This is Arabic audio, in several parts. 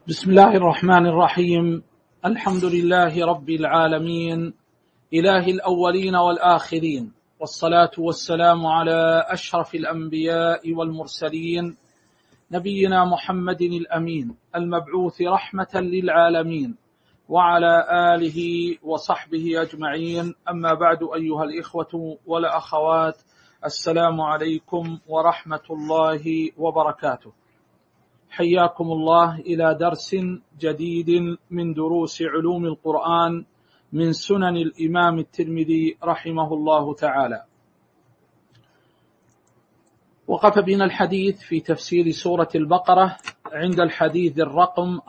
بسم الله الرحمن الرحيم. الحمد لله رب العالمين، إله الأولين والآخرين، والصلاة والسلام على أشرف الأنبياء والمرسلين، نبينا محمد الأمين المبعوث رحمة للعالمين، وعلى آله وصحبه أجمعين. أما بعد، أيها الإخوة والأخوات، السلام عليكم ورحمة الله وبركاته. حياكم الله إلى درس جديد من دروس علوم القرآن من سنن الإمام الترمذي رحمه الله تعالى. وقف بنا الحديث في تفسير سورة البقرة عند الحديث الرقم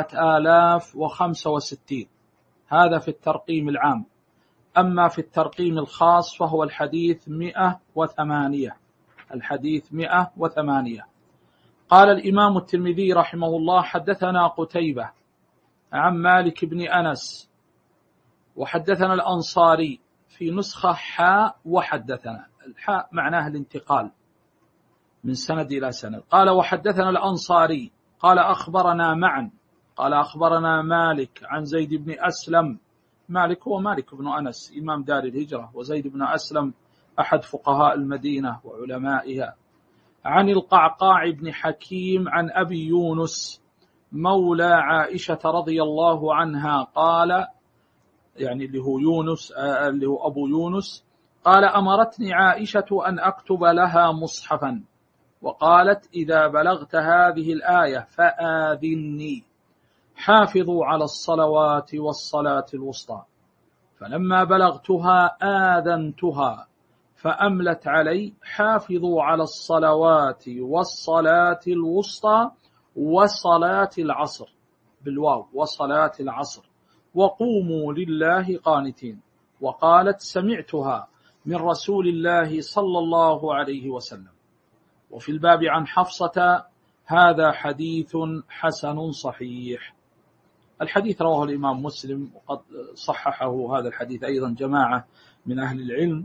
4065، هذا في الترقيم العام. أما في الترقيم الخاص فهو الحديث 108. الحديث 108. قال الإمام الترمذي رحمه الله: حدثنا قتيبة عن مالك بن أنس، وحدثنا الأنصاري في نسخة حاء وحدثنا. الحاء معناه الانتقال من سند إلى سند. قال: وحدثنا الأنصاري قال أخبرنا معا قال أخبرنا مالك عن زيد بن أسلم. مالك هو مالك بن أنس إمام دار الهجرة، وزيد بن أسلم أحد فقهاء المدينة وعلمائها. عن القعقاع بن حكيم عن أبي يونس مولى عائشة رضي الله عنها قال، يعني اللي هو يونس، اللي هو أبو يونس، قال: أمرتني عائشة أن أكتب لها مصحفا، وقالت: إذا بلغت هذه الآية فآذني، حافظوا على الصلوات والصلاة الوسطى. فلما بلغتها آذنتها فأملت علي: حافظوا على الصلوات والصلاة الوسطى وصلاة العصر، بالواو، وصلاة العصر، وقوموا لله قانتين. وقالت: سمعتها من رسول الله صلى الله عليه وسلم. وفي الباب عن حفصة. هذا حديث حسن صحيح. الحديث رواه الإمام مسلم، وقد صححه هذا الحديث أيضا جماعة من أهل العلم.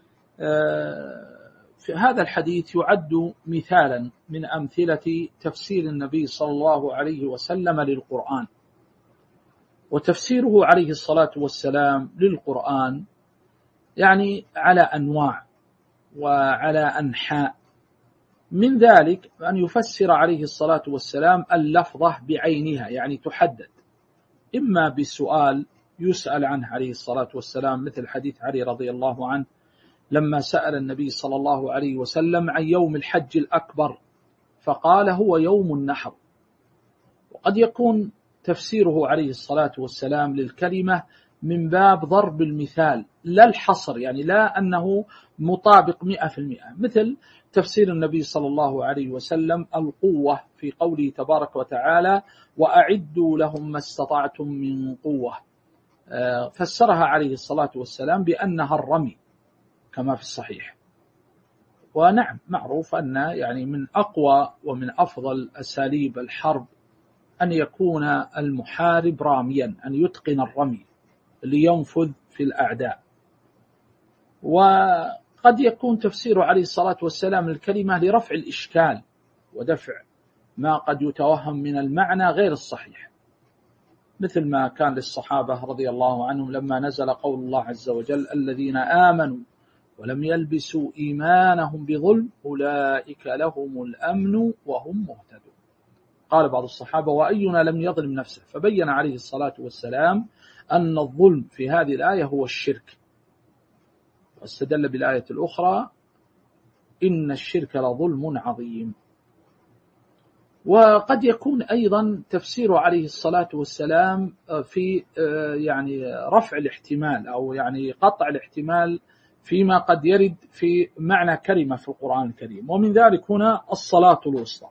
في هذا الحديث يعد مثالا من أمثلة تفسير النبي صلى الله عليه وسلم للقرآن. وتفسيره عليه الصلاة والسلام للقرآن يعني على أنواع وعلى أنحاء. من ذلك أن يفسر عليه الصلاة والسلام اللفظة بعينها، يعني تحدد، إما بالسؤال يسأل عنه عليه الصلاة والسلام، مثل حديث علي رضي الله عنه لما سأل النبي صلى الله عليه وسلم عن يوم الحج الأكبر فقال: هو يوم النحر. وقد يكون تفسيره عليه الصلاة والسلام للكلمة من باب ضرب المثال لا الحصر، يعني لا أنه مطابق 100%، مثل تفسير النبي صلى الله عليه وسلم القوة في قوله تبارك وتعالى: وأعدوا لهم ما استطعتم من قوة. فسرها عليه الصلاة والسلام بأنها الرمي كما في الصحيح. ونعم، معروف أن يعني من أقوى ومن أفضل أساليب الحرب أن يكون المحارب راميا، أن يتقن الرمي لينفذ في الأعداء. وقد يكون تفسيره عليه الصلاة والسلام الكلمة لرفع الإشكال ودفع ما قد يتوهم من المعنى غير الصحيح، مثل ما كان للصحابة رضي الله عنهم لما نزل قول الله عز وجل: الذين آمنوا ولم يلبسوا إيمانهم بظلم أولئك لهم الأمن وهم مهتدون. قال بعض الصحابة: وأينا لم يظلم نفسه؟ فبين عليه الصلاة والسلام أن الظلم في هذه الآية هو الشرك، واستدل بالآية الأخرى: إن الشرك لظلم عظيم. وقد يكون أيضا تفسيره عليه الصلاة والسلام في يعني رفع الاحتمال، أو يعني قطع الاحتمال فيما قد يرد في معنى كلمة في القرآن الكريم. ومن ذلك هنا الصلاة الوسطى.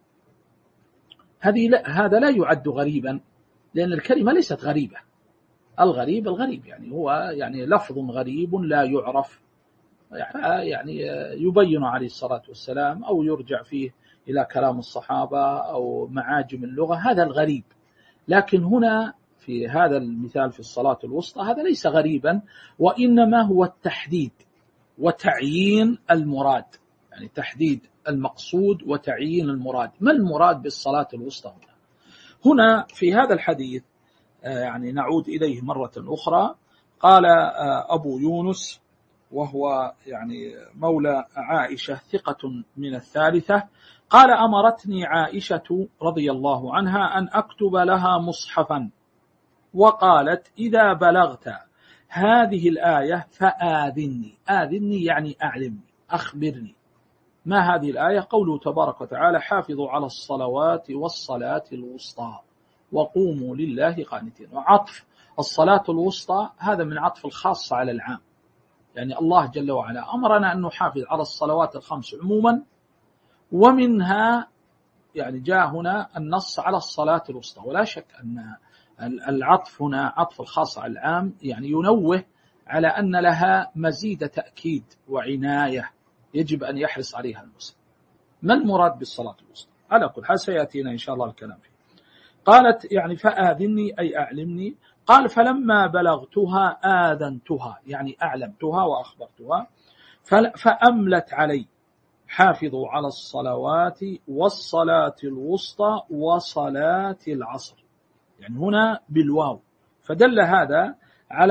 هذا لا يعد غريبا، لأن الكلمة ليست غريبة. الغريب يعني هو يعني لفظ غريب لا يعرف، يعني يبين عليه الصلاة والسلام أو يرجع فيه إلى كلام الصحابة أو معاجم اللغة، هذا الغريب. لكن هنا في هذا المثال في الصلاة الوسطى هذا ليس غريبا، وإنما هو التحديد وتعيين المراد، يعني تحديد المقصود وتعيين المراد. ما المراد بالصلاة الوسطى هنا؟ هنا في هذا الحديث يعني نعود إليه مرة أخرى. قال أبو يونس وهو يعني مولى عائشة ثقة من الثالثة، قال أمرتني عائشة رضي الله عنها أن أكتب لها مصحفا، وقالت إذا بلغت هذه الآية فآذني. آذني يعني أعلمني، أخبرني. ما هذه الآية؟ قوله تبارك وتعالى حافظوا على الصلوات والصلاة الوسطى وقوموا لله قانتين. وعطف الصلاة الوسطى هذا من عطف الخاص على العام، يعني الله جل وعلا أمرنا أن نحافظ على الصلوات الخمس عموما، ومنها يعني جاء هنا النص على الصلاة الوسطى. ولا شك أن العطف هنا عطف الخاص على العام، يعني ينوه على أن لها مزيد تأكيد وعناية يجب أن يحرص عليها المسلم. ما المراد بالصلاة الوسطى؟ على كل حال سيأتينا إن شاء الله الكلام فيه. قالت يعني فآذني أي أعلمني. قال فلما بلغتها آذنتها يعني أعلمتها وأخبرتها، فأملت علي حافظوا على الصلوات والصلاة الوسطى وصلاة العصر، يعني هنا بالواو، فدل هذا على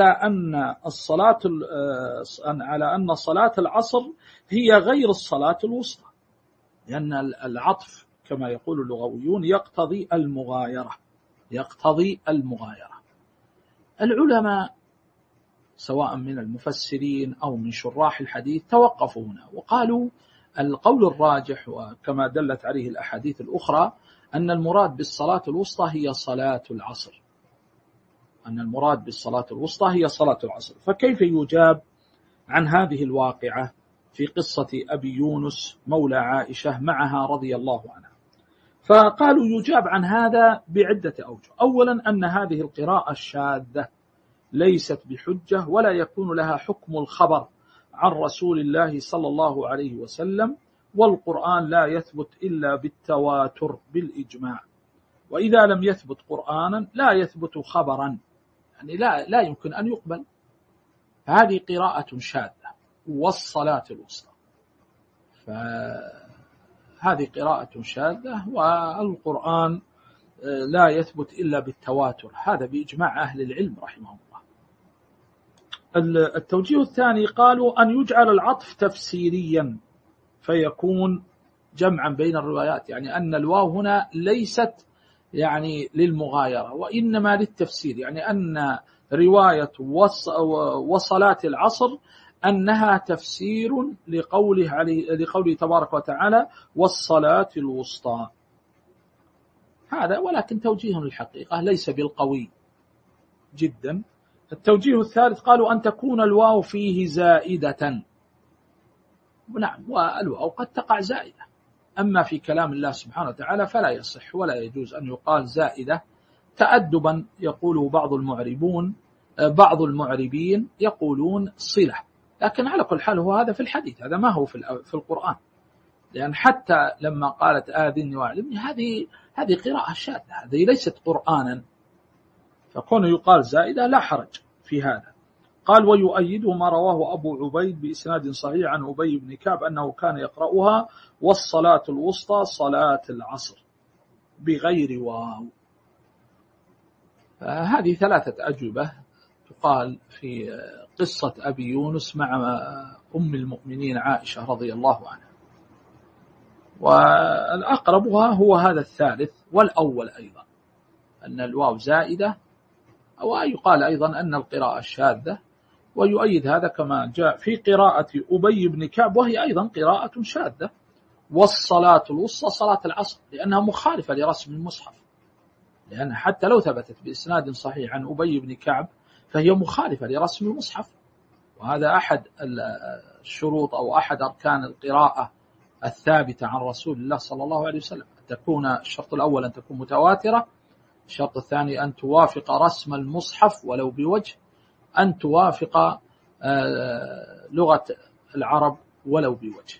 أن صلاة العصر هي غير الصلاة الوسطى، لأن العطف كما يقول اللغويون يقتضي المغايرة. العلماء سواء من المفسرين أو من شراح الحديث توقفوا هنا وقالوا القول الراجح، وكما دلت عليه الأحاديث الأخرى، أن المراد بالصلاة الوسطى هي صلاة العصر، فكيف يجاب عن هذه الواقعة في قصة أبي يونس مولى عائشة معها رضي الله عنها؟ فقالوا يجاب عن هذا بعدة أوجه. أولا أن هذه القراءة الشاذة ليست بحجة ولا يكون لها حكم الخبر عن رسول الله صلى الله عليه وسلم، والقرآن لا يثبت إلا بالتواتر بالإجماع، وإذا لم يثبت قرآنا لا يثبت خبرا، يعني لا يمكن أن يقبل. هذه قراءة شاذة. والصلاة الوسطى، فهذه قراءة شاذة، والقرآن لا يثبت إلا بالتواتر، هذا بإجماع أهل العلم رحمهم الله. التوجيه الثاني قالوا أن يجعل العطف تفسيريا فيكون جمعا بين الروايات، يعني أن الواو هنا ليست يعني للمغايرة وإنما للتفسير، يعني أن رواية وصلاة العصر أنها تفسير لقوله تبارك وتعالى والصلاة الوسطى. هذا ولكن توجيه الحقيقة ليس بالقوي جدا. التوجيه الثالث قالوا أن تكون الواو فيه زائدة. نعم، والواو قد تقع زائدة، أما في كلام الله سبحانه وتعالى فلا يصح ولا يجوز أن يقال زائدة تأدبا. يقوله بعض المعربين يقولون صلة، لكن على كل حال هو هذا في الحديث، هذا ما هو في القرآن، لأن حتى لما قالت آذني وأعلمني هذه قراءة شاذة، هذه ليست قرآنا، فكونه يقال زائدة لا حرج في هذا. قال ويؤيده ما رواه أبو عبيد بإسناد صحيح عن أبي بن كعب أنه كان يقرأها والصلاة الوسطى صلاة العصر بغير واو. هذه ثلاثة أجوبة تقال في قصة أبي يونس مع أم المؤمنين عائشة رضي الله عنها، والأقربها هو هذا الثالث والأول أيضا، أن الواو زائدة، أو يقال أيضا أن القراءة الشاذة. ويؤيد هذا كما جاء في قراءة أبي بن كعب، وهي أيضا قراءة شاذة، والصلاة الوسطى صلاة العصر، لأنها مخالفة لرسم المصحف، لأن حتى لو ثبتت بإسناد صحيح عن أبي بن كعب فهي مخالفة لرسم المصحف، وهذا أحد الشروط أو أحد أركان القراءة الثابتة عن رسول الله صلى الله عليه وسلم. الشرط الأول أن تكون متواترة، الشرط الثاني أن توافق رسم المصحف ولو بوجه، أن توافق لغة العرب ولو بوجه.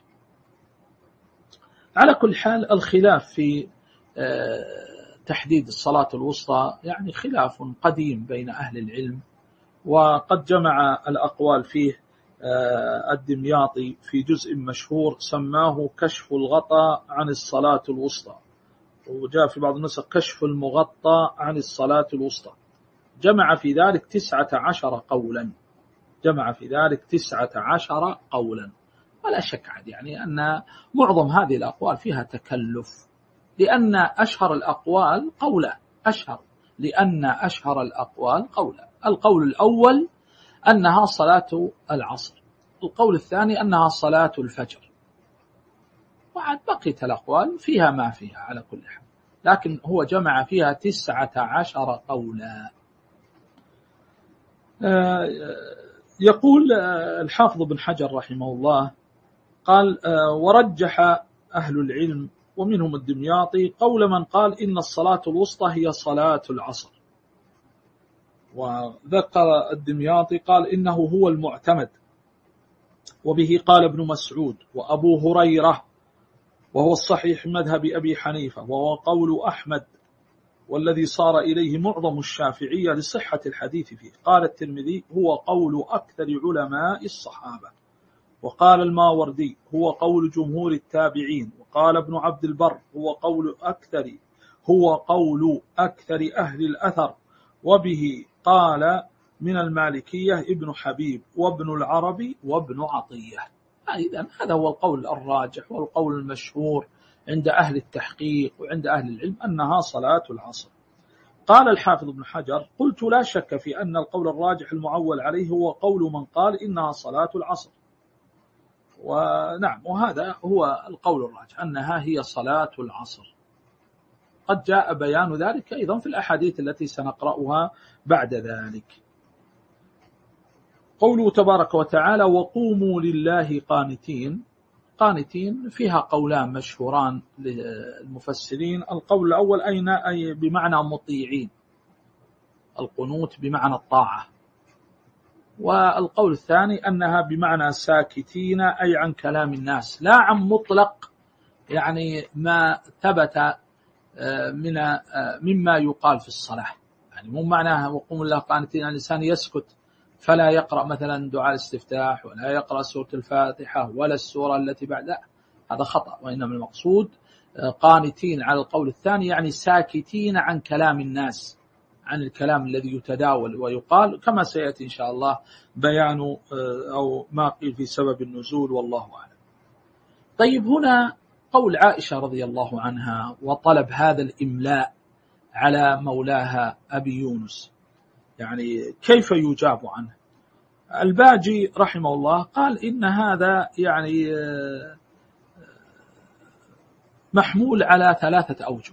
على كل حال الخلاف في تحديد الصلاة الوسطى يعني خلاف قديم بين أهل العلم، وقد جمع الأقوال فيه الدمياطي في جزء مشهور سماه كشف الغطاء عن الصلاة الوسطى، وجاء في بعض النسخ كشف المغطى عن الصلاة الوسطى. جمع في ذلك 19 قولا، جمع في ذلك 19 قولا. ولا شك عاد يعني أن معظم هذه الأقوال فيها تكلف، لأن أشهر الأقوال قولا، لأن أشهر الأقوال قولا. القول الأول أنها صلاة العصر، القول الثاني أنها صلاة الفجر، وعاد بقيت الأقوال فيها ما فيها على كل حال، لكن هو جمع فيها 19 قولا. يقول الحافظ بن حجر رحمه الله قال: ورجح أهل العلم ومنهم الدمياطي قول من قال إن الصلاة الوسطى هي صلاة العصر. وذكر الدمياطي قال إنه هو المعتمد، وبه قال ابن مسعود وأبو هريرة، وهو الصحيح مذهب أبي حنيفة، وهو قول أحمد، والذي صار إليه معظم الشافعية لصحة الحديث فيه. قال الترمذي: هو قول أكثر علماء الصحابة. وقال الماوردي: هو قول جمهور التابعين. وقال ابن عبد البر: هو قول أكثر أهل الأثر. وبه قال من المالكية ابن حبيب وابن العربي وابن عطية. إذن هذا هو القول الراجح والقول المشهور عند أهل التحقيق وعند أهل العلم أنها صلاة العصر. قال الحافظ ابن حجر: قلت لا شك في أن القول الراجح المعول عليه هو قول من قال إنها صلاة العصر. ونعم، وهذا هو القول الراجح أنها هي صلاة العصر. قد جاء بيان ذلك أيضا في الأحاديث التي سنقرأها بعد ذلك. قوله تبارك وتعالى: وقوموا لله قانتين. قانتين فيها قولان مشهوران للمفسرين. القول الأول أي بمعنى مطيعين، القنوت بمعنى الطاعة. والقول الثاني أنها بمعنى ساكتين، أي عن كلام الناس، لا عن مطلق يعني ما ثبت مما يقال في الصلاة. يعني مو معناها وقوموا لله قانتين الإنسان يسكت فلا يقرأ مثلا دعاء الاستفتاح ولا يقرأ سورة الفاتحة ولا السورة التي بعدها، هذا خطأ. وإنما المقصود قانتين على القول الثاني يعني ساكتين عن كلام الناس، عن الكلام الذي يتداول ويقال، كما سيأتي إن شاء الله بيان أو ما قيل في سبب النزول، والله أعلم. طيب، هنا قول عائشة رضي الله عنها وطلب هذا الإملاء على مولاها أبي يونس، يعني كيف يجاب عنه؟ الباجي رحمه الله قال إن هذا يعني محمول على 3 أوجه.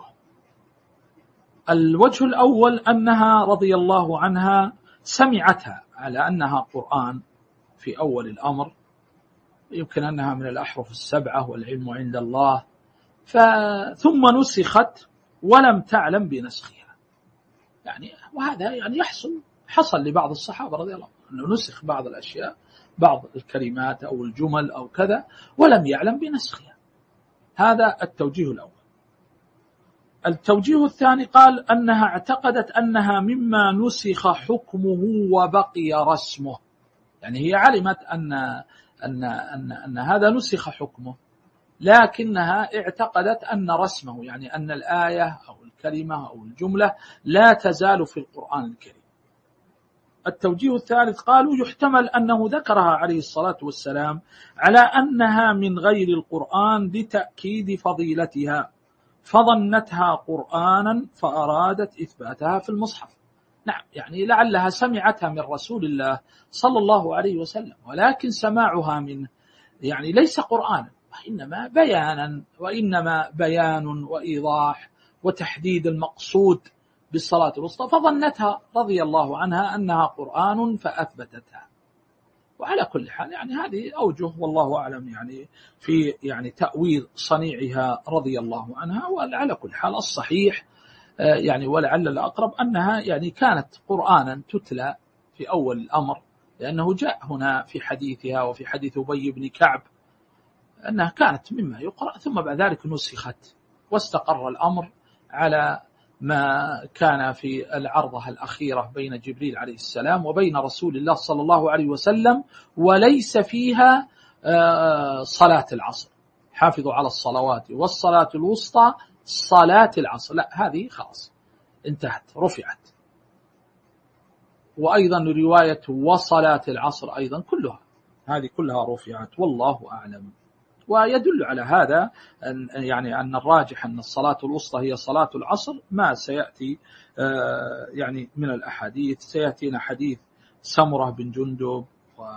الوجه الأول أنها رضي الله عنها سمعتها على أنها قرآن في أول الأمر، يمكن أنها من الأحرف السبعة والعلم عند الله، ثم نسخت ولم تعلم بنسخها. يعني وهذا يعني حصل لبعض الصحابة رضي الله عنهم أنه نسخ بعض الأشياء، بعض الكلمات أو الجمل أو كذا، ولم يعلم بنسخها. هذا التوجيه الأول. التوجيه الثاني قال أنها اعتقدت أنها مما نسخ حكمه وبقي رسمه، يعني هي علمت أن هذا نسخ حكمه، لكنها اعتقدت أن رسمه، يعني أن الآية أو الكلمة أو الجملة لا تزال في القرآن الكريم. التوجيه الثالث قالوا يحتمل أنه ذكرها عليه الصلاة والسلام على أنها من غير القرآن لتأكيد فضيلتها، فظنتها قرآنا فأرادت إثباتها في المصحف. نعم، يعني لعلها سمعتها من رسول الله صلى الله عليه وسلم، ولكن سماعها منه يعني ليس قرآنا، وإنما بيان وإيضاح وتحديد المقصود بالصلاة الوسطى، فظنتها رضي الله عنها أنها قرآن فأثبتتها. وعلى كل حال يعني هذه أوجه والله أعلم يعني في يعني تأويل صنيعها رضي الله عنها. وعلى كل حال الصحيح يعني ولعل الأقرب أنها يعني كانت قرآنا تتلى في أول الأمر، لأنه جاء هنا في حديثها وفي حديث أبي بن كعب أنها كانت مما يقرأ، ثم بعد ذلك نسخت واستقر الأمر على ما كان في العرضة الأخيرة بين جبريل عليه السلام وبين رسول الله صلى الله عليه وسلم، وليس فيها صلاة العصر. حافظوا على الصلوات والصلاة الوسطى صلاة العصر، لا هذه خلاص انتهت رفعت. وأيضا رواية وصلاة العصر أيضا كلها هذه كلها رفعت، والله أعلم. ويدل على هذا أن الراجح أن الصلاة الوسطى هي صلاة العصر ما سيأتي يعني من الأحاديث. سيأتينا حديث سمرة بن جندب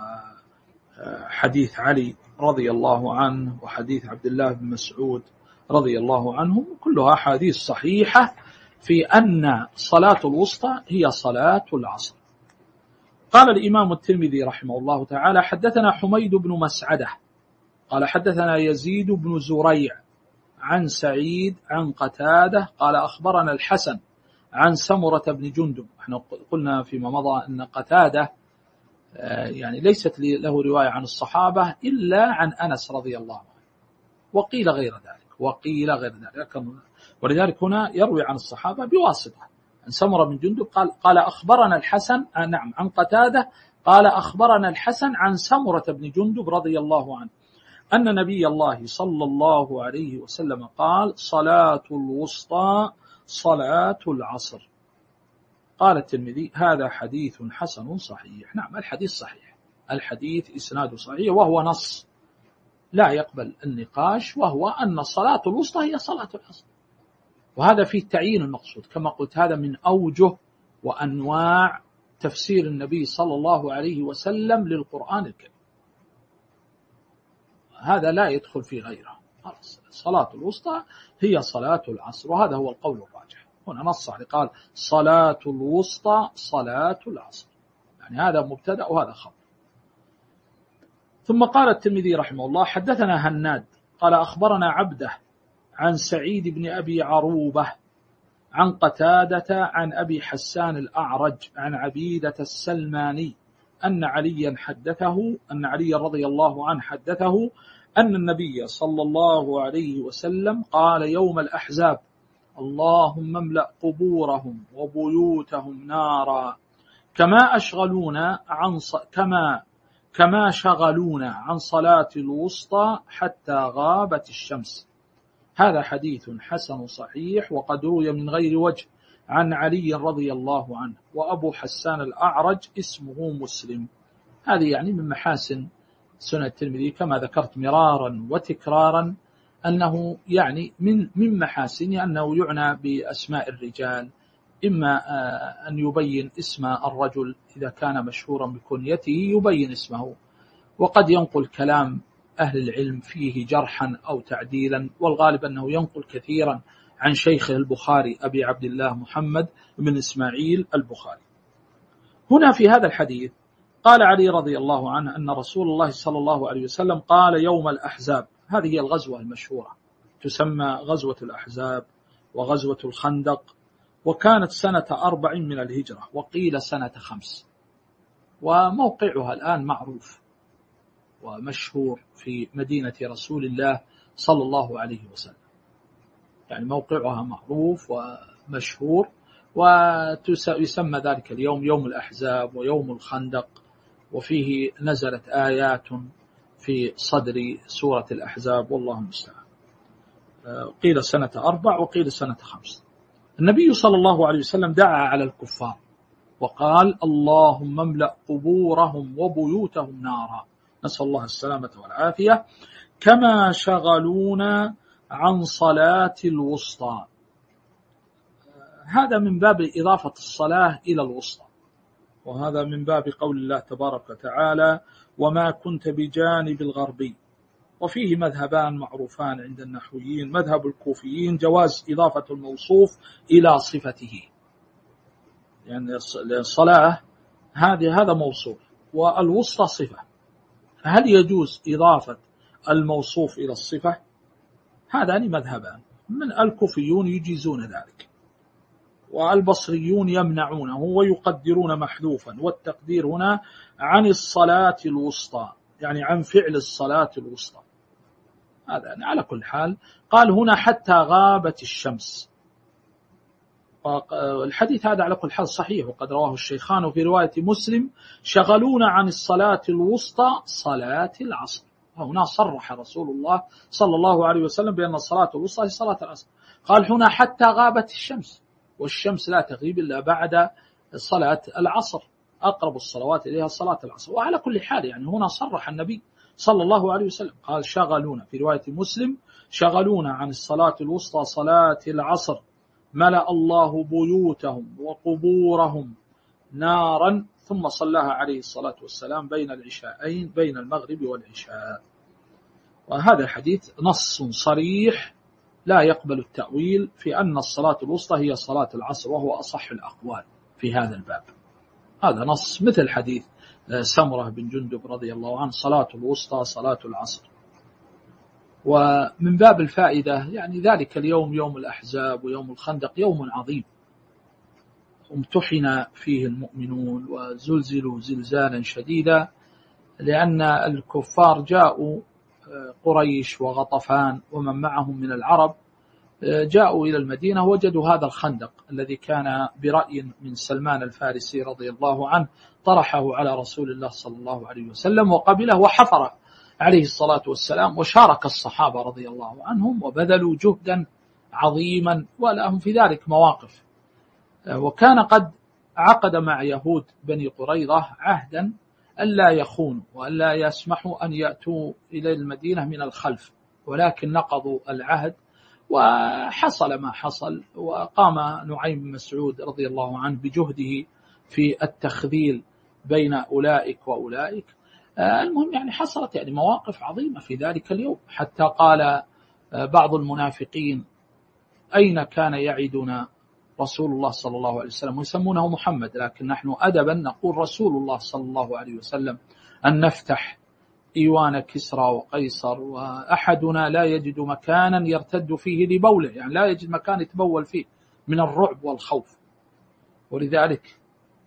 وحديث علي رضي الله عنه وحديث عبد الله بن مسعود رضي الله عنهم، كلها أحاديث صحيحة في أن صلاة الوسطى هي صلاة العصر. قال الإمام الترمذي رحمه الله تعالى: حدثنا حميد بن مسعدة قال حدثنا يزيد بن زريع عن سعيد عن قتادة قال أخبرنا الحسن عن سمرة بن جندب. احنا قلنا فيما مضى أن قتادة يعني ليست له رواية عن الصحابة إلا عن أنس رضي الله عنه، وقيل غير ذلك، ولذلك هنا يروي عن الصحابة بواسطة. عن سمرة بن جندب قال أخبرنا الحسن نعم عن قتادة قال أخبرنا الحسن عن سمرة بن جندب رضي الله عنه أن نبي الله صلى الله عليه وسلم قال: صلاة الوسطى صلاة العصر. قال الترمذي: هذا حديث حسن صحيح. نعم الحديث صحيح، الحديث إسناده صحيح، وهو نص لا يقبل النقاش، وهو أن الصلاة الوسطى هي صلاة العصر. وهذا فيه تعيين المقصود كما قلت، هذا من أوجه وأنواع تفسير النبي صلى الله عليه وسلم للقرآن الكريم، هذا لا يدخل في غيره. الصلاة الوسطى هي صلاة العصر، وهذا هو القول الراجح. هنا نص عليه قال: صلاة الوسطى صلاة العصر، يعني هذا مبتدأ وهذا خبر. ثم قال الترمذي رحمه الله: حدثنا هناد قال أخبرنا عبده عن سعيد بن أبي عروبة عن قتادة عن أبي حسان الأعرج عن عبيدة السلماني أن علي رضي الله عنه حدثه أن النبي صلى الله عليه وسلم قال يوم الأحزاب: اللهم املأ قبورهم وبيوتهم نارا كما شغلونا عن صلاة الوسطى حتى غابت الشمس. هذا حديث حسن صحيح، وقد روي من غير وجه عن علي رضي الله عنه، وأبو حسان الأعرج اسمه مسلم. هذه يعني من محاسن سنة الترمذي كما ذكرت مرارا وتكرارا، أنه يعني من محاسنه أنه يعنى بأسماء الرجال، إما أن يبين اسم الرجل إذا كان مشهورا بكنيته يبين اسمه، وقد ينقل كلام أهل العلم فيه جرحا أو تعديلا، والغالب أنه ينقل كثيرا عن شيخه البخاري أبي عبد الله محمد بن إسماعيل البخاري. هنا في هذا الحديث قال علي رضي الله عنه أن رسول الله صلى الله عليه وسلم قال يوم الأحزاب. هذه هي الغزوة المشهورة، تسمى غزوة الأحزاب وغزوة الخندق، وكانت سنة 4 من الهجرة، وقيل سنة 5، وموقعها الآن معروف ومشهور في مدينة رسول الله صلى الله عليه وسلم، يعني موقعها معروف ومشهور، ويسمى ذلك اليوم يوم الأحزاب ويوم الخندق، وفيه نزلت آيات في صدر سورة الأحزاب والله المستعان. قيل سنة 4 وقيل سنة 5. النبي صلى الله عليه وسلم دعا على الكفار وقال: اللهم املأ قبورهم وبيوتهم نارا، نسأل الله السلامة والعافية، كما شغلونا عن صلاة الوسطى. هذا من باب إضافة الصلاة إلى الوسطى، وهذا من باب قول الله تبارك وتعالى: وما كنت بجانب الغربي. وفيه مذهبان معروفان عند النحويين: مذهب الكوفيين جواز إضافة الموصوف إلى صفته، يعني الصلاة هذا موصوف والوسطى صفة، هل يجوز إضافة الموصوف إلى الصفة؟ هذان مذهبان، من الكوفيون يجيزون ذلك، والبصريون يمنعونه ويقدرون محذوفا، والتقدير هنا عن الصلاة الوسطى، يعني عن فعل الصلاة الوسطى. هذا على كل حال. قال هنا حتى غابت الشمس، الحديث هذا على كل حال صحيح، وقد رواه الشيخان، وفي رواية مسلم: شغلونا عن الصلاة الوسطى صلاة العصر. هنا صرح رسول الله صلى الله عليه وسلم بأن الصلاة الوسطى هي صلاة العصر. قال هنا حتى غابت الشمس، والشمس لا تغيب إلا بعد صلاة العصر، أقرب الصلوات إليها صلاة العصر. وعلى كل حال يعني هنا صرح النبي صلى الله عليه وسلم قال شغلونا، في رواية مسلم شغلونا عن الصلاة الوسطى صلاة العصر ملأ الله بيوتهم وقبورهم نارا، ثم صلاها عليه الصلاة والسلام بين العشاءين، بين المغرب والعشاء. وهذا الحديث نص صريح لا يقبل التأويل في أن الصلاة الوسطى هي صلاة العصر، وهو أصح الأقوال في هذا الباب. هذا نص مثل حديث سمرة بن جندب رضي الله عنه صلاة الوسطى صلاة العصر. ومن باب الفائدة يعني ذلك اليوم يوم الأحزاب ويوم الخندق يوم عظيم امتحن فيه المؤمنون وزلزلوا زلزالا شديدا، لأن الكفار جاءوا قريش وغطفان ومن معهم من العرب جاءوا إلى المدينة، وجدوا هذا الخندق الذي كان برأي من سلمان الفارسي رضي الله عنه طرحه على رسول الله صلى الله عليه وسلم وقبله وحفر عليه الصلاة والسلام، وشارك الصحابة رضي الله عنهم وبذلوا جهدا عظيما ولهم في ذلك مواقف. وكان قد عقد مع يهود بني قريظة عهدا ألا يخونوا وألا يسمحوا أن يأتوا إلى المدينة من الخلف، ولكن نقضوا العهد وحصل ما حصل. وقام نعيم بن مسعود رضي الله عنه بجهده في التخذيل بين أولئك وأولئك. المهم يعني حصلت يعني مواقف عظيمة في ذلك اليوم، حتى قال بعض المنافقين أين كان يعدنا رسول الله صلى الله عليه وسلم، ويسمونه محمد، لكن نحن أدبا نقول رسول الله صلى الله عليه وسلم، أن نفتح إيوان كسرى وقيصر وأحدنا لا يجد مكانا يرتد فيه لبوله، يعني لا يجد مكان يتبول فيه من الرعب والخوف. ولذلك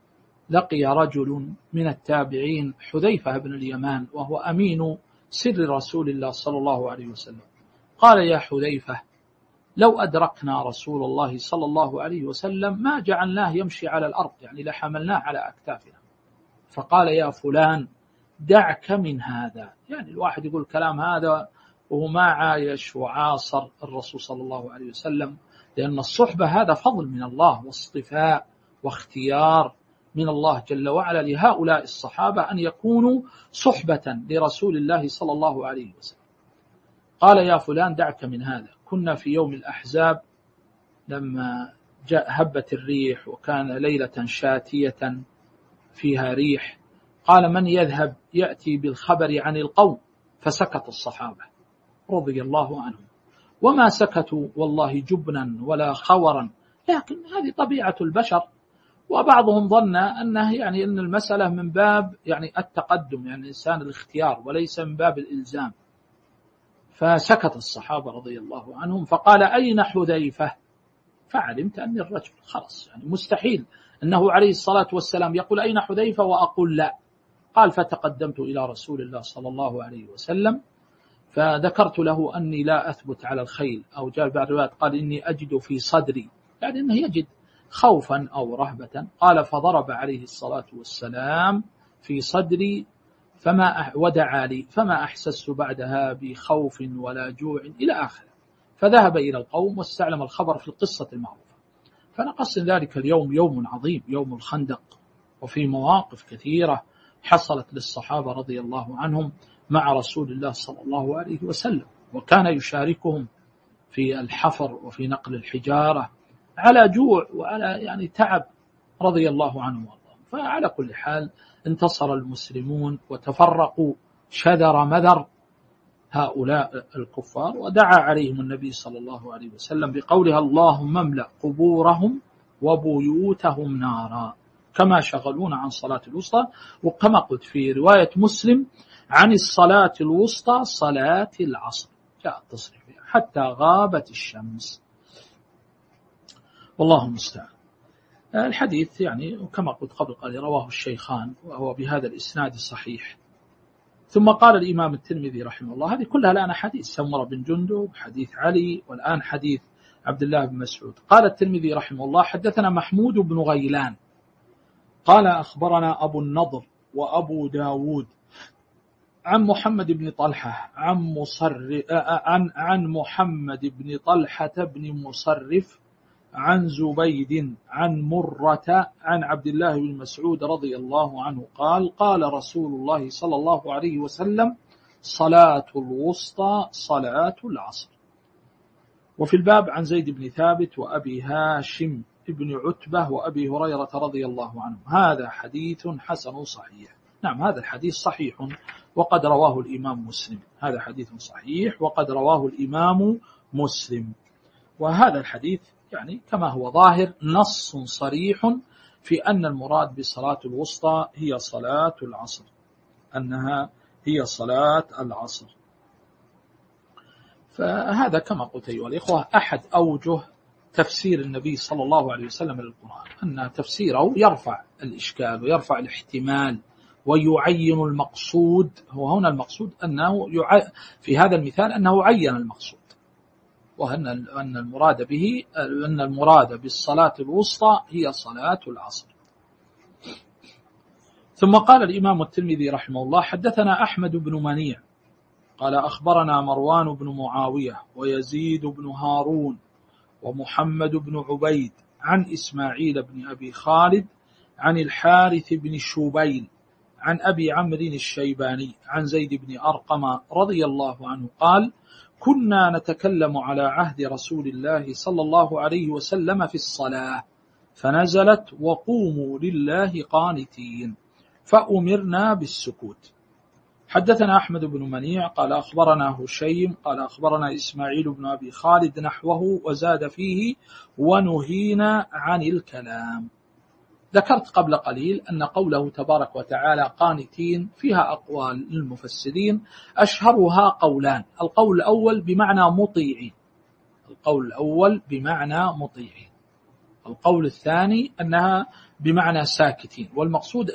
لقي رجل من التابعين حذيفة بن اليمان وهو أمين سر رسول الله صلى الله عليه وسلم، قال يا حذيفة لو أدركنا رسول الله صلى الله عليه وسلم ما جعلناه يمشي على الأرض، يعني لحملناه على أكتافنا. فقال يا فلان دعك من هذا، يعني الواحد يقول كلام هذا وهو ما عايش وعاصر الرسول صلى الله عليه وسلم، لأن الصحبة هذا فضل من الله واصطفاء واختيار من الله جل وعلا لهؤلاء الصحابة أن يكونوا صحبة لرسول الله صلى الله عليه وسلم. قال يا فلان دعك من هذا، كنا في يوم الأحزاب لما هبت الريح وكان ليلة شاتية فيها ريح، قال من يذهب يأتي بالخبر عن القوم، فسكت الصحابة رضي الله عنهم، وما سكتوا والله جبنا ولا خورا، لكن هذه طبيعة البشر. وبعضهم ظن أنه يعني أن المسألة من باب يعني التقدم، يعني الإنسان الاختيار وليس من باب الإلزام. فسكت الصحابة رضي الله عنهم، فقال أين حذيفة؟ فعلمت أن الرجل خلص يعني مستحيل أنه عليه الصلاة والسلام يقول أين حذيفة وأقول لا. قال فتقدمت إلى رسول الله صلى الله عليه وسلم فذكرت له أني لا أثبت على الخيل، أو جاء بعض الروايات قال إني أجد في صدري، يعني أنه يجد خوفا أو رهبة. قال فضرب عليه الصلاة والسلام في صدري ودعا لي فما أحسست بعدها بخوف ولا جوع إلى آخره. فذهب إلى القوم واستعلم الخبر في القصة المعروفة. فنقص ذلك اليوم يوم عظيم، يوم الخندق، وفي مواقف كثيرة حصلت للصحابة رضي الله عنهم مع رسول الله صلى الله عليه وسلم، وكان يشاركهم في الحفر وفي نقل الحجارة على جوع وعلى يعني تعب رضي الله عنهم وارضاهم. فعلى كل حال انتصر المسلمون وتفرقوا شذر مذر هؤلاء الكفار، ودعا عليهم النبي صلى الله عليه وسلم بقولها اللهم املأ قبورهم وبيوتهم نارا كما شغلون عن صلاة الوسطى. وكما قلت في رواية مسلم عن الصلاة الوسطى صلاة العصر، جاء التصريح فيها حتى غابت الشمس، والله المستعان. الحديث يعني كما قلت قبل قال رواه الشيخان وهو بهذا الإسناد صحيح. ثم قال الإمام الترمذي رحمه الله، هذه كلها الآن حديث سمرة بن جندب، حديث علي، والآن حديث عبد الله بن مسعود. قال الترمذي رحمه الله حدثنا محمود بن غيلان قال أخبرنا أبو النضر وأبو داود عن محمد بن طلحة عن محمد بن طلحة بن مصرف عن زبيد عن مرة عن عبد الله بن مسعود رضي الله عنه قال قال رسول الله صلى الله عليه وسلم صلاة الوسطى صلاة العصر. وفي الباب عن زيد بن ثابت وأبي هاشم بن عتبة وأبي هريرة رضي الله عنه. هذا حديث حسن صحيح. نعم هذا الحديث صحيح وقد رواه الإمام مسلم. هذا حديث صحيح وقد رواه الإمام مسلم. وهذا الحديث يعني كما هو ظاهر نص صريح في أن المراد بالصلاة الوسطى هي صلاة العصر، أنها هي صلاة العصر. فهذا كما قلت أيها الإخوة أحد أوجه تفسير النبي صلى الله عليه وسلم للقرآن، أن تفسيره يرفع الإشكال ويرفع الاحتمال ويعين المقصود. هو هنا المقصود أنه في هذا المثال أنه عين المقصود، وأن المراد به أن المراد بالصلاة الوسطى هي صلاة العصر. ثم قال الإمام الترمذي رحمه الله حدثنا أحمد بن منيع قال أخبرنا مروان بن معاوية ويزيد بن هارون ومحمد بن عبيد عن إسماعيل بن أبي خالد عن الحارث بن شوبيل عن أبي عمرو الشيباني عن زيد بن أرقم رضي الله عنه قال كنا نتكلم على عهد رسول الله صلى الله عليه وسلم في الصلاة فنزلت وقوموا لله قانتين فأمرنا بالسكوت. حدثنا أحمد بن منيع قال أخبرنا هشيم قال أخبرنا إسماعيل بن أبي خالد نحوه وزاد فيه ونهينا عن الكلام. ذكرت قبل قليل أن قوله تبارك وتعالى قانتين فيها أقوال للمفسرين أشهرها قولان. القول الأول بمعنى مطيعين، القول الأول بمعنى مطيعين. القول الثاني أنها بمعنى ساكتين، والمقصود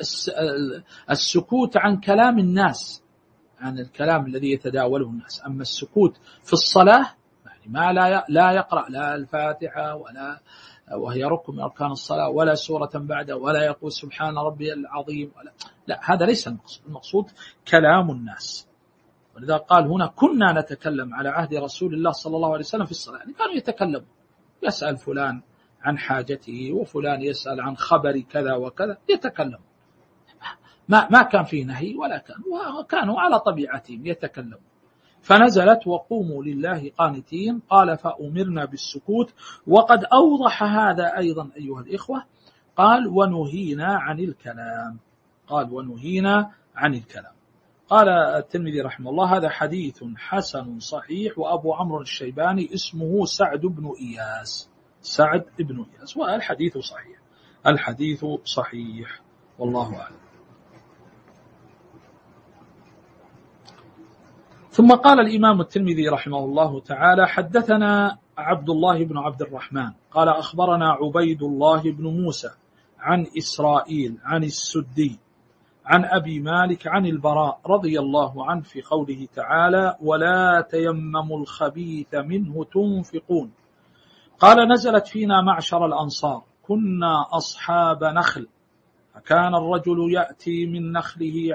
السكوت عن كلام الناس، عن الكلام الذي يتداوله الناس. أما السكوت في الصلاة يعني ما لا يقرأ لا الفاتحة ولا وهي ركن من أركان الصلاة ولا سورة بعده ولا يقول سبحان ربي العظيم لا هذا ليس المقصود. المقصود كلام الناس. ولذا قال هنا كنا نتكلم على عهد رسول الله صلى الله عليه وسلم في الصلاة، يعني كانوا يتكلمون، يسأل فلان عن حاجته وفلان يسأل عن خبر كذا وكذا، يتكلم. ما كان فيه نهي ولا كانوا على طبيعتهم يتكلمون. فنزلت وقوموا لله قانتين قال فأمرنا بالسكوت. وقد أوضح هذا أيضا أيها الإخوة قال ونهينا عن الكلام، قال ونهينا عن الكلام. قال الترمذي رحمه الله هذا حديث حسن صحيح وأبو عمرو الشيباني اسمه سعد بن إياس، سعد بن إياس، والحديث صحيح، الحديث صحيح والله أعلم. ثم قال الإمام الترمذي رحمه الله تعالى حدثنا عبد الله بن عبد الرحمن قال أخبرنا عبيد الله بن موسى عن إسرائيل عن السدي عن أبي مالك عن البراء رضي الله عنه في قوله تعالى ولا تيمموا الخبيث منه تنفقون. قال نزلت فينا معشر الأنصار كنا أصحاب نخل فكان الرجل يأتي من نخله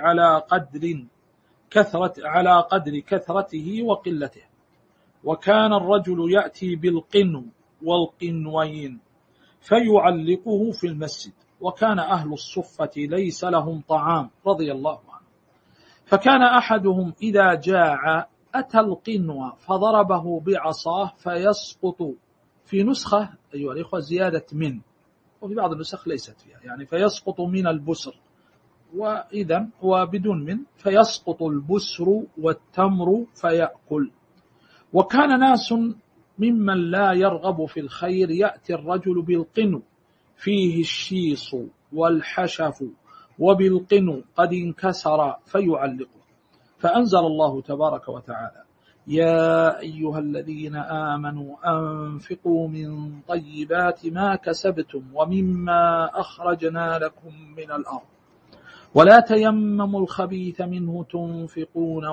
على قدر كثرته وقلته، وكان الرجل يأتي بالقنو والقنوين فيعلقه في المسجد، وكان أهل الصفة ليس لهم طعام رضي الله عنه، فكان أحدهم إذا جاع أتى القنو فضربه بعصاه فيسقط، في نسخة أيها الإخوة زيادة من، وفي بعض النسخ ليست فيها، يعني فيسقط من البسر، وإذا وبدون من فيسقط البسر والتمر فيأكل. وكان ناس ممن لا يرغب في الخير يأتي الرجل بالقنو فيه الشيص والحشف وبالقنو قد انكسر فيعلقه، فأنزل الله تبارك وتعالى يا أيها الذين آمنوا أنفقوا من طيبات ما كسبتم ومما أخرجنا لكم من الأرض ولا تيمموا الخبيث منه تنفقون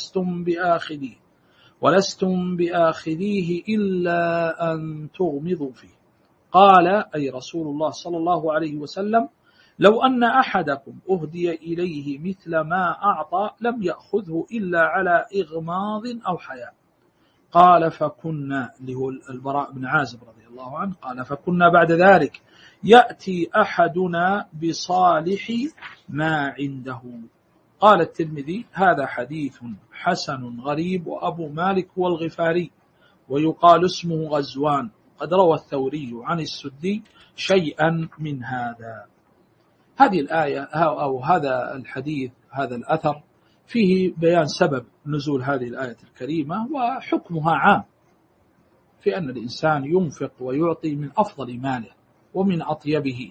ولستم بآخذيه إلا أن تغمضوا فيه. قال أي رسول الله صلى الله عليه وسلم لو أن أحدكم أهدي إليه مثل ما أعطى لم يأخذه إلا على إغماض أو حياء. قال فكنا، اللي هو البراء بن عازب رضي الله عنه، قال فكنا بعد ذلك يأتي أحدنا بصالح ما عنده. قال الترمذي هذا حديث حسن غريب، وأبو مالك هو الغفاري ويقال اسمه غزوان. قد روى الثوري عن السدي شيئا من هذا. هذه الآية أو هذا الحديث، هذا الأثر فيه بيان سبب نزول هذه الآية الكريمة، وحكمها عام في أن الإنسان ينفق ويعطي من أفضل ماله ومن أطيبه،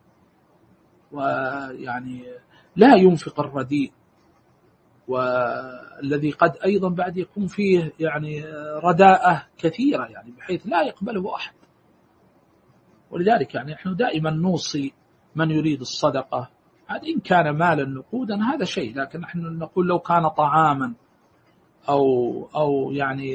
ويعني لا ينفق الرديء، والذي قد أيضا بعد يكون فيه يعني رداءة كثيرة، يعني بحيث لا يقبله أحد. ولذلك يعني نحن دائما نوصي من يريد الصدقة، هذا إن كان مالا نقودا هذا شيء، لكن نحن نقول لو كان طعاما أو يعني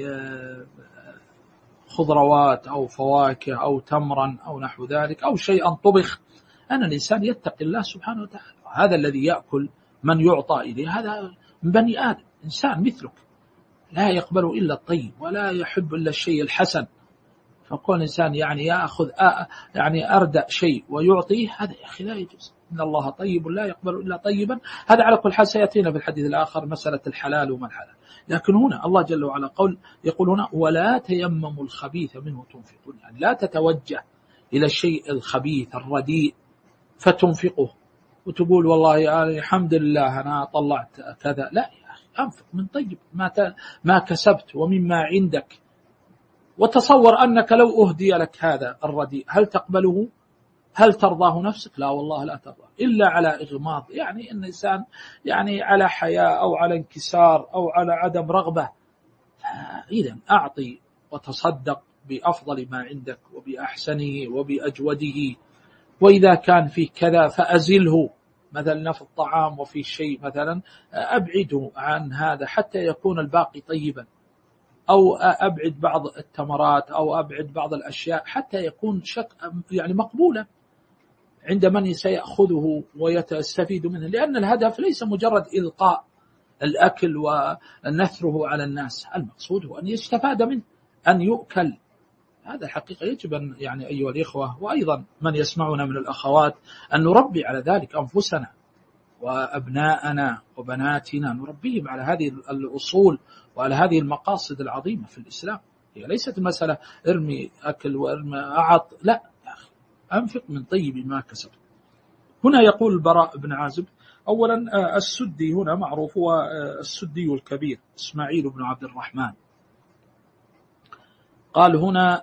خضروات أو فواكه أو تمرا أو نحو ذلك أو شيئا طبخ، أن الإنسان يتقي الله سبحانه وتعالى. هذا الذي يأكل من يعطى إليه هذا من بني آدم، إنسان مثلك لا يقبل إلا الطيب ولا يحب إلا الشيء الحسن. فكون إنسان يعني يأخذ يعني أردأ شيء ويعطيه، هذا يا أخي لا يجوز. إن الله طيب لا يقبل إلا طيبا. هذا على كل حال سيأتينا في الحديث الآخر مسألة الحلال وما الحلال. لكن هنا الله جل وعلا يقول هنا ولا تيمموا الخبيث منه تنفقون، يعني لا تتوجه إلى الشيء الخبيث الرديء فتنفقه وتقول والله يعني الحمد لله أنا طلعت كذا. لا يا أخي، أنفق من طيب ما كسبت ومما عندك. وتصور أنك لو أهدي لك هذا الرديء هل تقبله؟ هل ترضاه نفسك؟ لا والله لا ترضى إلا على إغماض، يعني أن الإنسان يعني على حياء أو على انكسار أو على عدم رغبة. إذن أعطي وتصدق بأفضل ما عندك وبأحسنه وبأجوده، وإذا كان فيه كذا فأزله، مثلا في الطعام وفي شيء مثلا أبعده عن هذا حتى يكون الباقي طيبا، أو أبعد بعض التمرات أو أبعد بعض الأشياء حتى يكون يعني مقبولا عند من سيأخذه ويستفيد منه. لأن الهدف ليس مجرد إلقاء الأكل ونثره على الناس، المقصود هو أن يستفاد منه، أن يؤكل. هذا الحقيقة يجب أن يعني أيها الإخوة وأيضا من يسمعنا من الأخوات أن نربي على ذلك أنفسنا وأبناءنا وبناتنا، نربيهم على هذه الأصول وعلى هذه المقاصد العظيمة في الإسلام. هي ليست مسألة ارمي أكل وارمي أعط، لا يا أخي، أنفق من طيب ما كسبت. هنا يقول البراء بن عازب أولا السدي هنا معروف هو السدي الكبير إسماعيل بن عبد الرحمن. قال هنا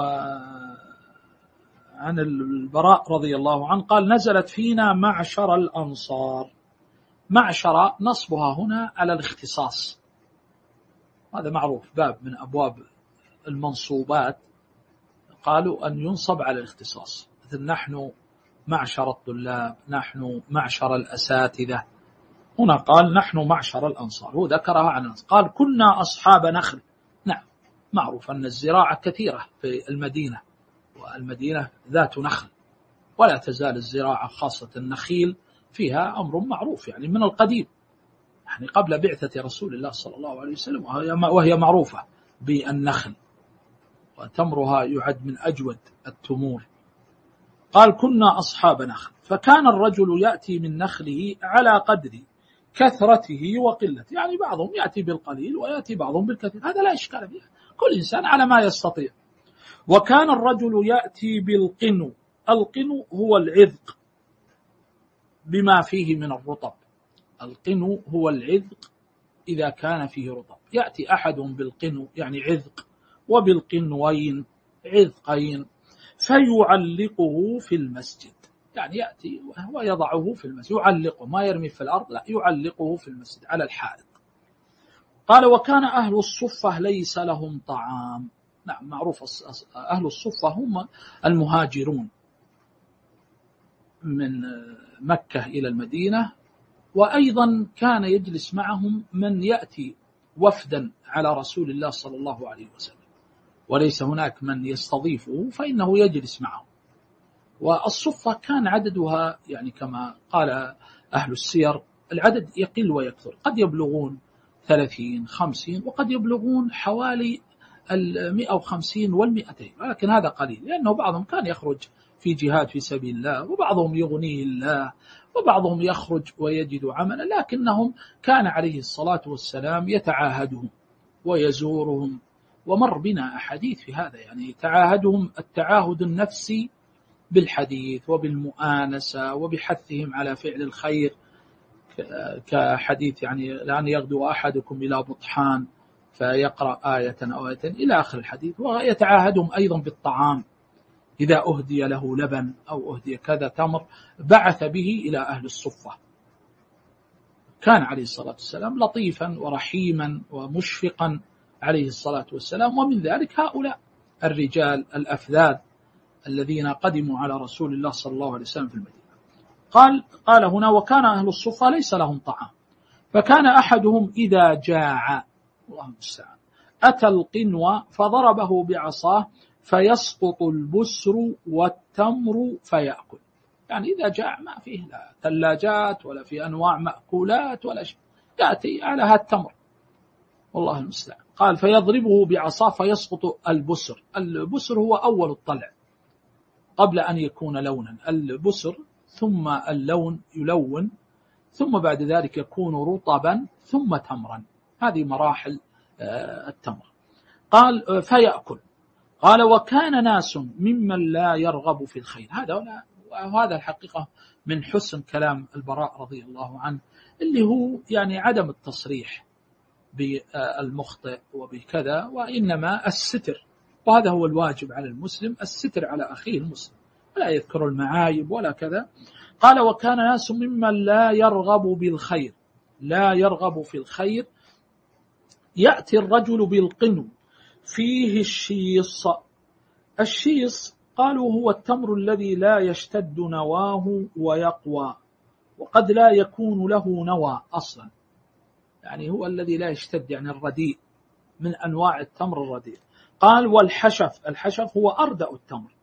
عن البراء رضي الله عنه قال نزلت فينا معشر الأنصار. معشر نصبها هنا على الاختصاص، هذا معروف، باب من أبواب المنصوبات قالوا أن ينصب على الاختصاص، مثل نحن معشر الطلاب، نحن معشر الأساتذة. هنا قال نحن معشر الأنصار، هو ذكرها عن الأنصار. قال كنا أصحاب نخل. نعم، معروف أن الزراعة كثيرة في المدينة، والمدينة ذات نخل، ولا تزال الزراعة خاصة النخيل فيها أمر معروف يعني من القديم، يعني قبل بعثة رسول الله صلى الله عليه وسلم، وهي معروفة بالنخل، وتمرها يعد من أجود التمور. قال كنا أصحاب نخل، فكان الرجل يأتي من نخله على قدر كثرته وقلته، يعني بعضهم يأتي بالقليل ويأتي بعضهم بالكثير، هذا لا إشكال فيه، كل إنسان على ما يستطيع. وكان الرجل يأتي بالقنو. القنو هو العذق بما فيه من الرطب، القنو هو العذق إذا كان فيه رطب. يأتي أحدهم بالقنو يعني عذق، وبالقنوين عذقين، فيعلقه في المسجد، يعني يأتي ويضعه في المسجد، يعلقه، ما يرمي في الأرض، لا، يعلقه في المسجد على الحائط. قال وكان أهل الصفة ليس لهم طعام. نعم، معروف أهل الصفة هم المهاجرون من مكة إلى المدينة، وأيضا كان يجلس معهم من يأتي وفدا على رسول الله صلى الله عليه وسلم وليس هناك من يستضيفه فإنه يجلس معه. والصفة كان عددها يعني كما قال أهل السير العدد يقل ويكثر، قد يبلغون 30 50 وقد يبلغون حوالي 150 وال200، لكن هذا قليل لأنه بعضهم كان يخرج في جهاد في سبيل الله، وبعضهم يغنيه الله، وبعضهم يخرج ويجد عملا، لكنهم كان عليه الصلاة والسلام يتعاهدهم ويزورهم، ومر بنا أحاديث في هذا، يعني تعاهدهم التعاهد النفسي بالحديث وبالمؤانسة وبحثهم على فعل الخير، كحديث يعني لأن يغدو أحدكم إلى بطحان فيقرأ آية أو آية إلى آخر الحديث. ويتعاهدهم أيضا بالطعام، إذا أهدي له لبن أو أهدي كذا تمر بعث به إلى أهل الصفة. كان عليه الصلاة والسلام لطيفا ورحيما ومشفقا عليه الصلاة والسلام. ومن ذلك هؤلاء الرجال الأفذاذ الذين قدموا على رسول الله صلى الله عليه وسلم في المدينة. قال هنا: وكان أهل الصفة ليس لهم طعام، فكان أحدهم إذا جاع، الله المستعان، أتى القنوة فضربه بعصاه فيسقط البسر والتمر فيأكل. يعني إذا جاع ما فيه لا ثلاجات ولا في أنواع مأكولات ولا شيء، يأتي على هذا التمر، والله المستعان. قال: فيضربه بعصاه فيسقط البسر. البسر هو أول الطلع قبل أن يكون لونا، البسر ثم اللون يلون، ثم بعد ذلك يكون رطبا ثم تمرا، هذه مراحل التمر. قال: فيأكل. قال: وكان ناس ممن لا يرغب في الخير. هذا الحقيقة من حسن كلام البراء رضي الله عنه، اللي هو يعني عدم التصريح بالمخطئ وبكذا، وإنما الستر، وهذا هو الواجب على المسلم، الستر على أخيه المسلم، ولا يذكر المعايب ولا كذا. قال: وكان ناس ممن لا يرغب بالخير، لا يرغب في الخير، يأتي الرجل بالقنو فيه الشيص. الشيص قالوا هو التمر الذي لا يشتد نواه ويقوى، وقد لا يكون له نوى أصلا، يعني هو الذي لا يشتد، يعني الرديء، من أنواع التمر الرديء. قال: والحشف، الحشف هو أردأ التمر،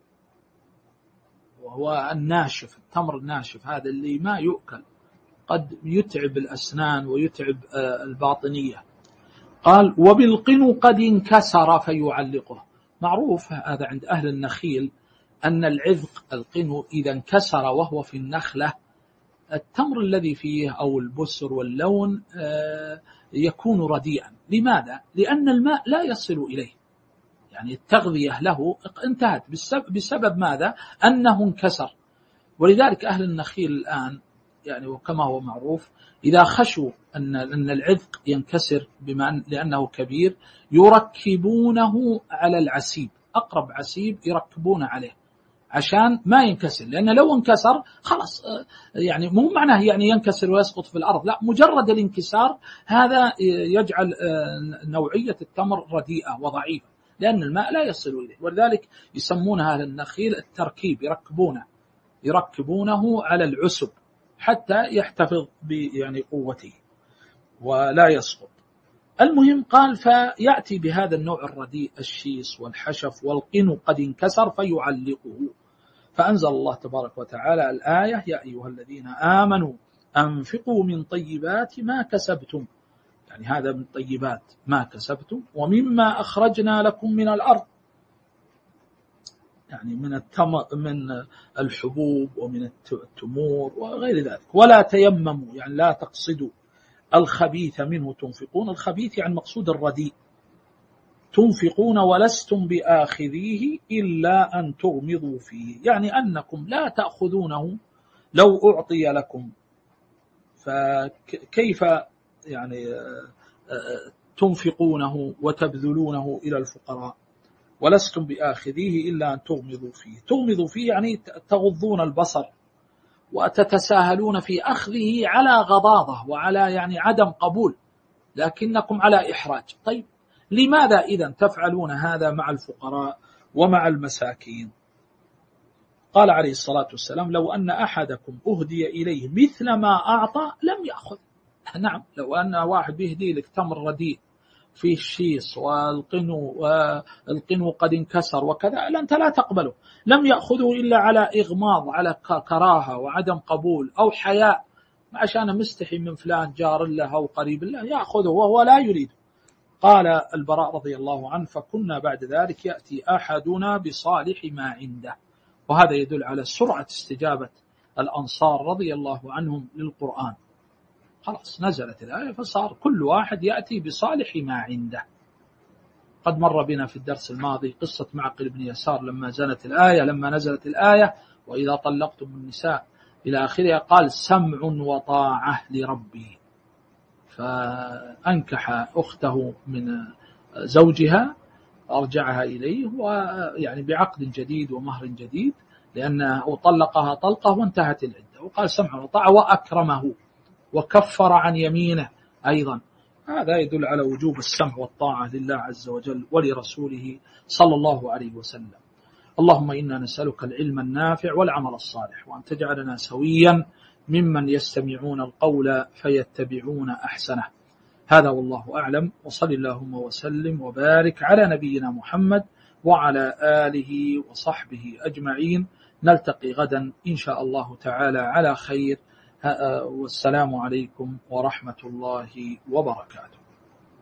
وهو الناشف، التمر الناشف هذا اللي ما يؤكل، قد يتعب الأسنان ويتعب الباطنية. قال: وبالقنو قد انكسر فيعلقه. معروف هذا عند أهل النخيل أن العذق القنو إذا انكسر وهو في النخلة، التمر الذي فيه أو البسر واللون يكون رديئا. لماذا؟ لأن الماء لا يصل إليه، يعني التغذية له انتهت بسبب ماذا؟ أنه انكسر. ولذلك أهل النخيل الآن يعني وكما هو معروف إذا خشوا أن العذق ينكسر لأنه كبير يركبونه على العسيب، أقرب عسيب يركبون عليه عشان ما ينكسر، لأن لو انكسر خلاص، يعني مو معناه يعني ينكسر ويسقط في الأرض، لا، مجرد الانكسار هذا يجعل نوعية التمر رديئة وضعيفة، لأن الماء لا يصل إليه. ولذلك يسمونها أهل النخيل التركيب، يركبونه على العسب حتى يحتفظ يعني قوته ولا يسقط. المهم قال: فيأتي بهذا النوع الرديء الشيس والحشف والقنو قد انكسر فيعلقه. فأنزل الله تبارك وتعالى الآية: يا أيها الذين آمنوا أنفقوا من طيبات ما كسبتم، يعني هذا من طيبات ما كسبتم، ومما أخرجنا لكم من الأرض، يعني من الحبوب ومن التمور وغير ذلك، ولا تيمموا، يعني لا تقصدوا الخبيث منه تنفقون. الخبيث يعني مقصود الرديء. تنفقون ولستم بآخذيه إلا أن تغمضوا فيه، يعني أنكم لا تأخذونه لو أعطي لكم، فكيف يعني تنفقونه وتبذلونه إلى الفقراء؟ ولستم بآخذيه إلا أن تغمضوا فيه. تغمضوا فيه يعني تغضون البصر وتتساهلون في أخذه على غضاضة وعلى يعني عدم قبول، لكنكم على إحراج. طيب لماذا إذن تفعلون هذا مع الفقراء ومع المساكين؟ قال عليه الصلاة والسلام: لو أن أحدكم أهدي إليه مثل ما أعطى لم يأخذ. نعم، لو أن واحد بيهدي لك تمر رديء فيه شيص والقنو قد انكسر وكذا، أنت لا تقبله. لم يأخذه إلا على إغماض، على كراهة وعدم قبول أو حياء، عشان مستحي من فلان جار له أو قريب له، يأخذه وهو لا يريد. قال البراء رضي الله عنه: فكنا بعد ذلك يأتي أحدنا بصالح ما عنده. وهذا يدل على سرعة استجابة الأنصار رضي الله عنهم للقرآن. خلاص نزلت الآية فصار كل واحد يأتي بصالح ما عنده. قد مر بنا في الدرس الماضي قصة معقل بن يسار لما نزلت الآية وإذا طلقتم النساء إلى آخرها، قال: سمع وطاعة لربي. فأنكح أخته من زوجها، أرجعها إليه، ويعني بعقد جديد ومهر جديد، لأنه طلقها طلقة وانتهت العدة، وقال: سمع وطاعة، وأكرمه وكفر عن يمينه أيضا. هذا يدل على وجوب السمع والطاعة لله عز وجل ولرسوله صلى الله عليه وسلم. اللهم إنا نسألك العلم النافع والعمل الصالح، وأن تجعلنا سويا ممن يستمعون القول فيتبعون أحسنه. هذا والله أعلم، وصل اللهم وسلم وبارك على نبينا محمد وعلى آله وصحبه أجمعين. نلتقي غدا إن شاء الله تعالى على خير، والسلام عليكم ورحمة الله وبركاته.